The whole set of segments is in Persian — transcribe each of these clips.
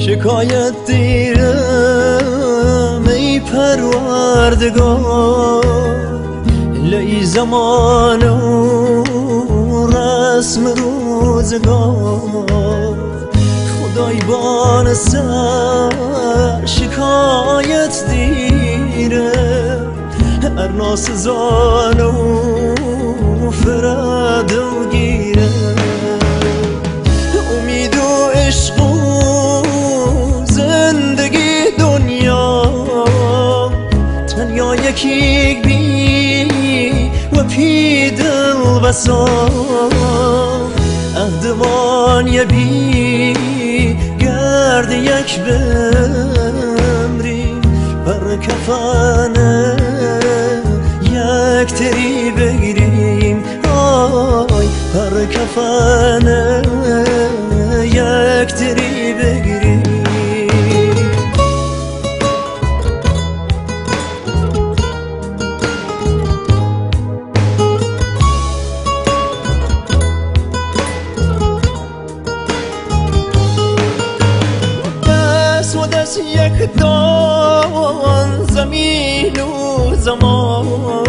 شکایت دیرم ای پروردگار، لئی زمان و رسم روزگار. خدای بان سر شکایت دیرم، هر ناسزان و فرد و گیره. امید و عشق و زندگی دنیا تنیا یکی بی و پی دل بسا. اهدوان یه بی گرد یک بمری، بر کفنه یک تری بگیریم. آی بر کفنه یک تری بگیریم. دست و دست یک دان زمین و زمان،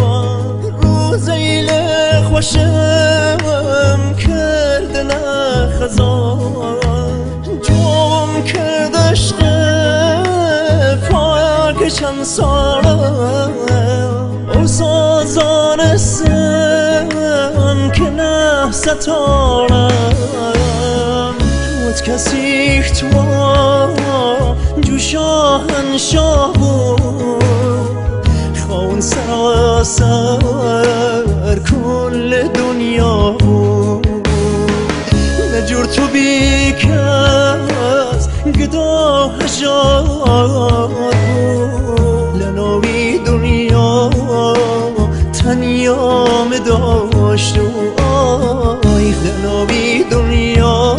روزی خوشم کرد نه خزان. جوم کرد عشق پاک چند سالم، او سازانستم که نه ستارم. بود کسی تو جو شاهنشاه بود، خون سراسر کل دنیا بود. نجور تو بی کس گدا هجار بود، لناوی دنیا تنیام داشت. آی لناوی دنیا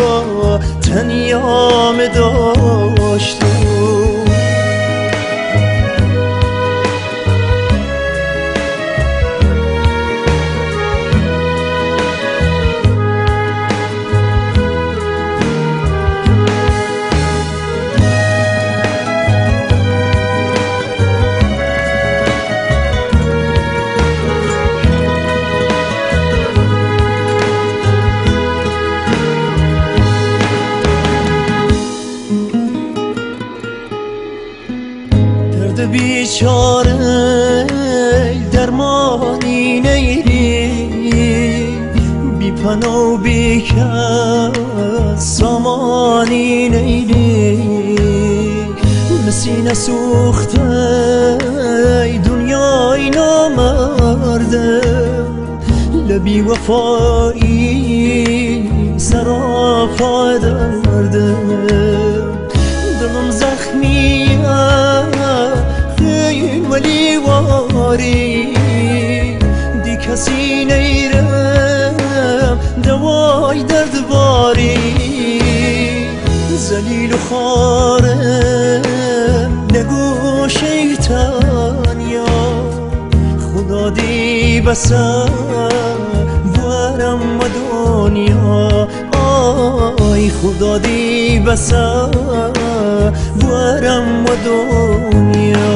تنیام داشت. بیچاره درمانی نیری، بی پناه و بی کس سامانی نیری. مسینه سوخته دنیای نامرده، لبی وفایی سراپا درده. دلم زخمیه ولی واری، دی کسی نیرم دوای درد باری. زلیل و خارم نگو شیطان یا خدا دی بسر بارم و دنیا. آی خدا دی بسر بارم و دنیا.